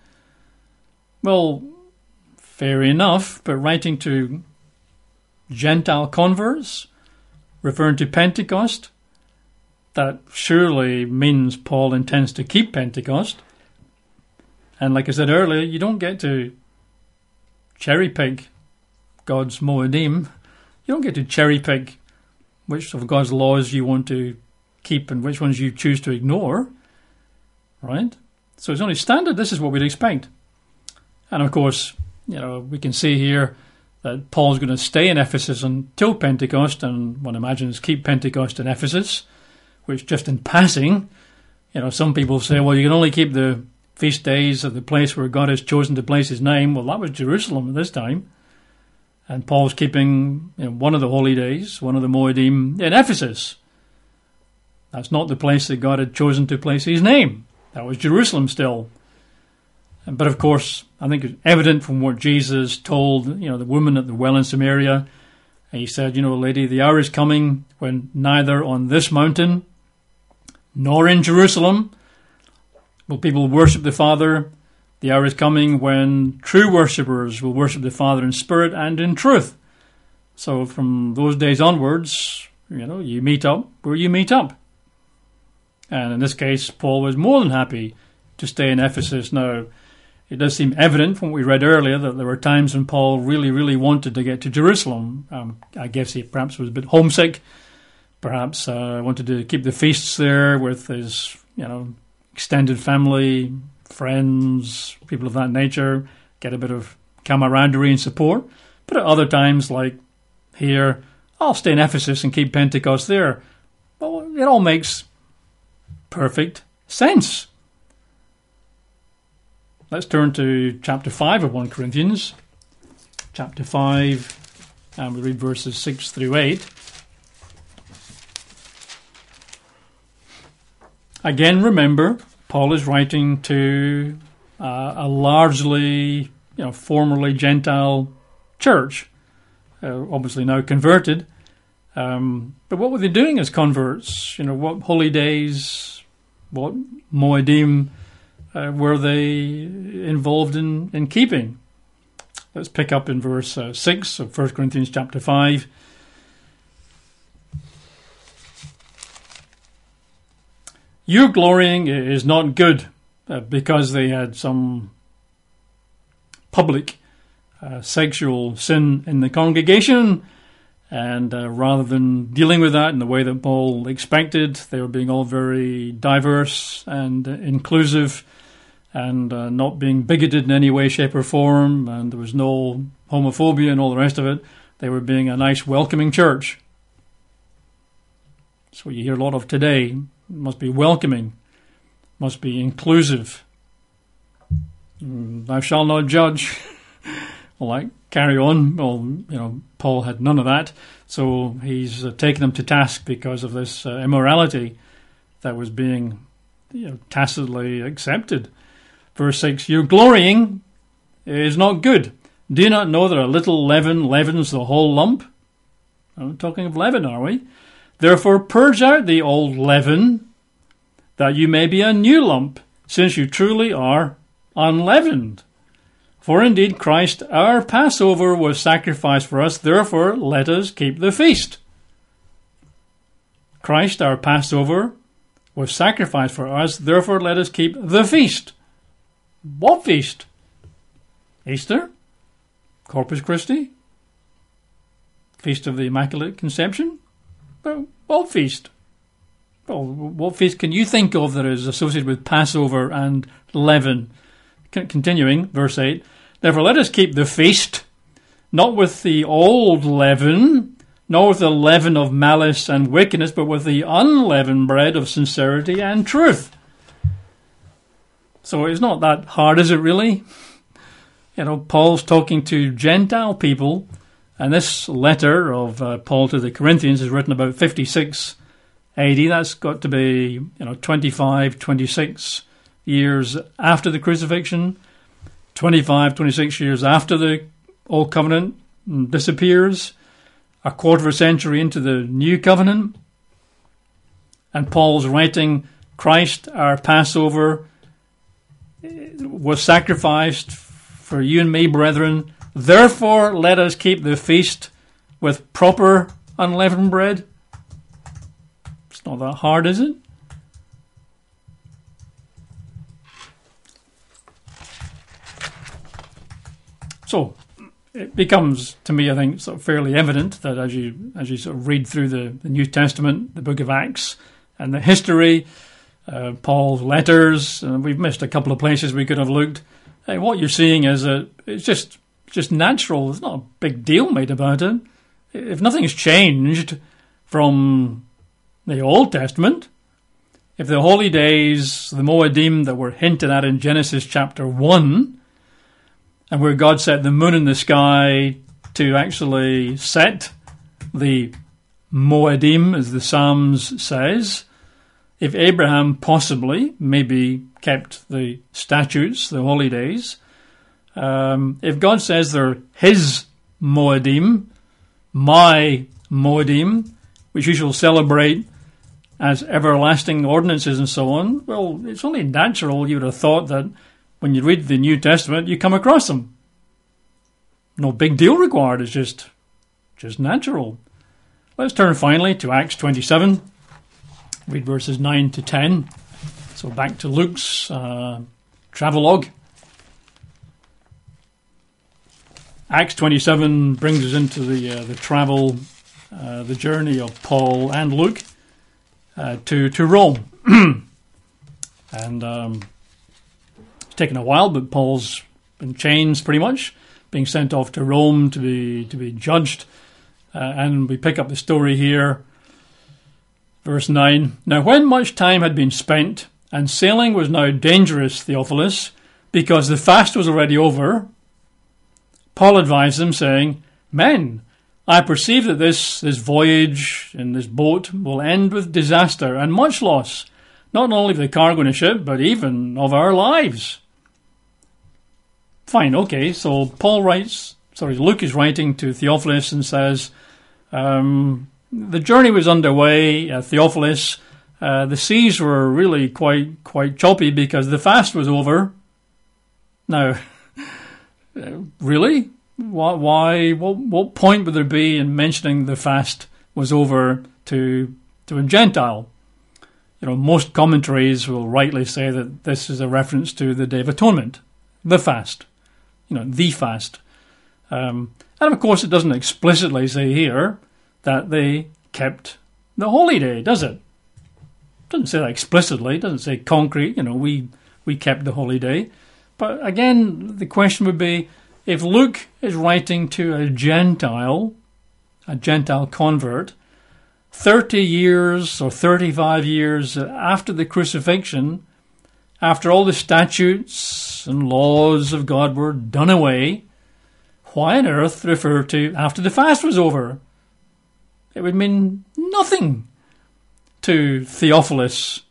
Speaker 1: Well, fair enough, but writing to Gentile converts, referring to Pentecost, that surely means Paul intends to keep Pentecost. And like I said earlier, you don't get to cherry pick God's Moedim. You don't get to cherry pick which of God's laws you want to keep and which ones you choose to ignore. Right? So it's only standard. This is what we'd expect. And of course, you know, we can see here that Paul's going to stay in Ephesus until Pentecost, and one imagines keep Pentecost in Ephesus, which just in passing, you know, some people say, well, you can only keep the feast days at the place where God has chosen to place his name. Well, that was Jerusalem at this time. And Paul's keeping, you know, one of the holy days, one of the Moedim, in Ephesus. That's not the place that God had chosen to place his name. That was Jerusalem still. But of course, I think it's evident from what Jesus told, you know, the woman at the well in Samaria. He said, you know, lady, the hour is coming when neither on this mountain nor in Jerusalem will people worship the Father. The hour is coming when true worshippers will worship the Father in spirit and in truth. So from those days onwards, you know, you meet up where you meet up. And in this case, Paul was more than happy to stay in Ephesus. Now, it does seem evident from what we read earlier that there were times when Paul really, really wanted to get to Jerusalem. Um, I guess he perhaps was a bit homesick. Perhaps uh, wanted to keep the feasts there with his, you know, extended family, friends, people of that nature, get a bit of camaraderie and support. But at other times, like here, I'll stay in Ephesus and keep Pentecost there. Well, it all makes perfect sense. Let's turn to chapter five of First Corinthians. Chapter five, and we read verses six through eight. Again, remember, Paul is writing to uh, a largely, you know, formerly Gentile church, uh, obviously now converted. Um, but what were they doing as converts? You know, what holy days, what Moedim uh, were they involved in, in keeping? Let's pick up in verse uh, six of First Corinthians chapter five. Your glorying is not good uh, because they had some public uh, sexual sin in the congregation, and uh, rather than dealing with that in the way that Paul expected, they were being all very diverse and uh, inclusive, and uh, not being bigoted in any way, shape or form, and there was no homophobia and all the rest of it. They were being a nice, welcoming church. That's what you hear a lot of today. It must be welcoming, must be inclusive. Thou shalt not judge. Well, like, carry on. Well, you know, Paul had none of that, so he's uh, taken them to task because of this uh, immorality that was being, you know, tacitly accepted. Verse six, your glorying is not good. Do you not know that a little leaven leavens the whole lump? I'm talking of leaven, are we? Therefore purge out the old leaven, that you may be a new lump, since you truly are unleavened. For indeed Christ our Passover was sacrificed for us, therefore let us keep the feast. Christ our Passover was sacrificed for us, therefore let us keep the feast. What feast? Easter? Corpus Christi? Feast of the Immaculate Conception? Well, what feast? Well, what feast can you think of that is associated with Passover and leaven? C- continuing, verse eight. Therefore let us keep the feast, not with the old leaven, nor with the leaven of malice and wickedness, but with the unleavened bread of sincerity and truth. So it's not that hard, is it really? You know, Paul's talking to Gentile people, and this letter of uh, Paul to the Corinthians is written about fifty-six A D. That's got to be, you know, twenty-five, twenty-six years after the crucifixion, twenty-five, twenty-six years after the Old Covenant disappears, a quarter of a century into the New Covenant. And Paul's writing, Christ, our Passover, was sacrificed for you and me, brethren. Therefore, let us keep the feast with proper unleavened bread. It's not that hard, is it? So it becomes, to me, I think, sort of fairly evident that as you as you sort of read through the, the New Testament, the book of Acts, and the history, uh, Paul's letters, and we've missed a couple of places we could have looked. Hey, what you're seeing is that it's just just natural. There's not a big deal made about it. If nothing's changed from the Old Testament, if the holy days, the Moedim that were hinted at in Genesis chapter one, and where God set the moon in the sky to actually set the Moedim, as the Psalms says, if Abraham possibly maybe kept the statutes, the holy days, um, if God says they're his Moedim, my Moedim, which you shall celebrate as everlasting ordinances and so on, well, it's only natural you would have thought that when you read the New Testament, you come across them. No big deal required. It's just, just natural. Let's turn finally to Acts twenty-seven. Read verses nine to ten. So back to Luke's uh, travelogue. Acts twenty-seven brings us into the uh, the travel, uh, the journey of Paul and Luke uh, to to Rome, and. Um, Taken a while, but Paul's in chains pretty much, being sent off to Rome to be to be judged. Uh, and we pick up the story here, verse nine. Now when much time had been spent, and sailing was now dangerous, Theophilus, because the fast was already over, Paul advised them, saying, Men, I perceive that this, this voyage in this boat will end with disaster and much loss, not only of the cargo in the ship, but even of our lives. Fine, okay, so Paul writes, sorry, Luke is writing to Theophilus and says, um, the journey was underway. Uh, Theophilus, uh, the seas were really quite quite choppy because the fast was over. Now, uh, really? Why? why what, what point would there be in mentioning the fast was over to to a Gentile? You know, most commentaries will rightly say that this is a reference to the Day of Atonement, the fast, you know, the fast. Um, and of course, it doesn't explicitly say here that they kept the holy day, does it? It doesn't say that explicitly. It doesn't say concrete, you know, we, we kept the holy day. But again, the question would be, if Luke is writing to a Gentile, a Gentile convert, thirty years or thirty-five years after the crucifixion, after all the statutes and laws of God were done away, why on earth refer to after the fast was over? It would mean nothing to Theophilus,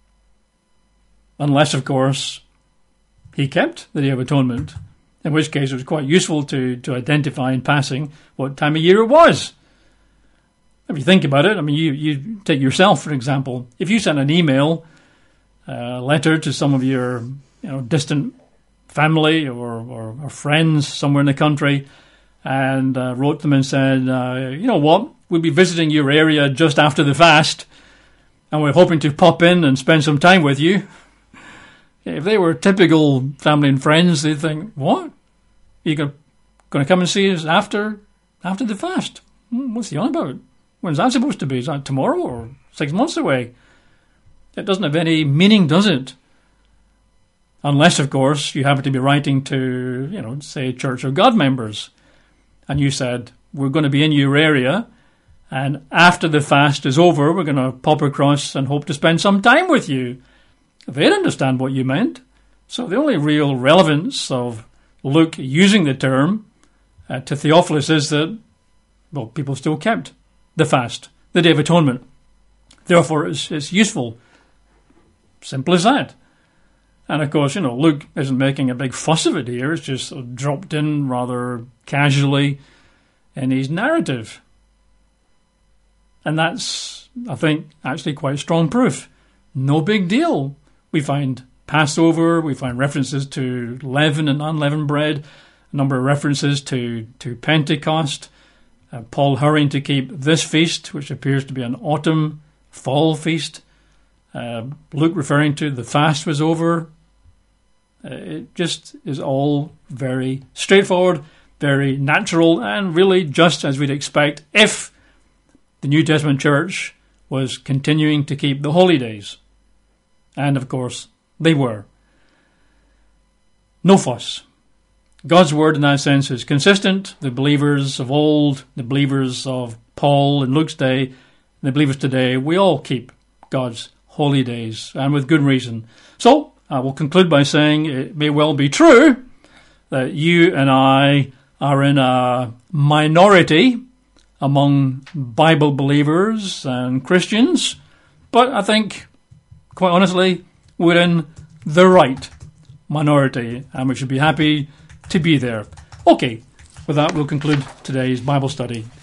Speaker 1: unless, of course, he kept the Day of Atonement, in which case it was quite useful to, to identify in passing what time of year it was. If you think about it, I mean, you, you take yourself, for example. If you sent an email, a letter to some of your you know, distant family or, or, or friends somewhere in the country and uh, wrote them and said, uh, you know what, we'll be visiting your area just after the fast and we're hoping to pop in and spend some time with you. If they were typical family and friends, they'd think, what? Are you going to come and see us after after the fast? What's he on about? When's that supposed to be? Is that tomorrow or six months away? It doesn't have any meaning, does it? Unless, of course, you happen to be writing to, you know, say, Church of God members. And you said, we're going to be in your area, and after the fast is over, we're going to pop across and hope to spend some time with you. They'd understand what you meant. So the only real relevance of Luke using the term uh, to Theophilus is that, well, people still kept the fast, the Day of Atonement. Therefore, it's, it's useful. Simple as that. And of course, you know, Luke isn't making a big fuss of it here. It's just sort of dropped in rather casually in his narrative. And that's, I think, actually quite strong proof. No big deal. We find Passover, we find references to leaven and unleavened bread, a number of references to, to Pentecost, uh, Paul hurrying to keep this feast, which appears to be an autumn fall feast, uh, Luke referring to the fast was over. Uh, it just is all very straightforward, very natural, and really just as we'd expect if the New Testament church was continuing to keep the holy days. And, of course, they were. No fuss. God's word, in that sense, is consistent. The believers of old, the believers of Paul in Luke's day, the believers today, we all keep God's holy days, and with good reason. So, I will conclude by saying it may well be true that you and I are in a minority among Bible believers and Christians, but I think, quite honestly, we're in the right minority, and we should be happy to be there. Okay, with that, we'll conclude today's Bible study.